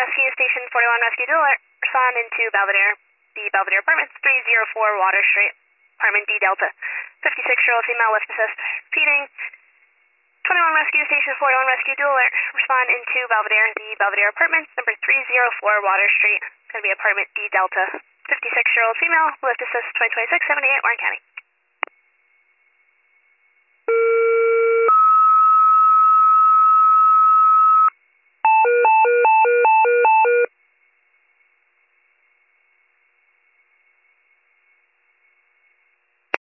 Rescue Station 41 Rescue Dual Alert. Respond into Belvedere. The Belvedere Apartments, 304 Water Street. Apartment D Delta. 56-year-old female lift assist. Repeating. 21 Rescue Station 41 Rescue Dual Alert. Respond into Belvedere. The Belvedere Apartments, number 304 Water Street. Going to be apartment D Delta. 56-year-old female lift assist 2026-78 Warren County.